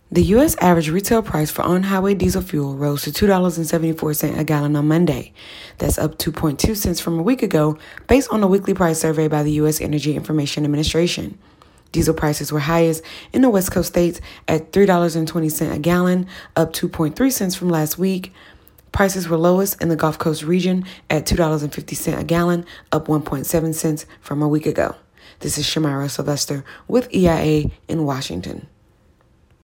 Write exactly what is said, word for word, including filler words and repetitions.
The U S average retail price for on-highway diesel fuel rose to two dollars and seventy-four cents a gallon on Monday. That's up two point two cents from a week ago, based on a weekly price survey by the U S Energy Information Administration. Diesel prices were highest in the West Coast states at three dollars and twenty cents a gallon, up two point three cents from last week. Prices were lowest in the Gulf Coast region at two dollars and fifty cents a gallon, up one point seven cents from a week ago. This is Shamira Sylvester with E I A in Washington.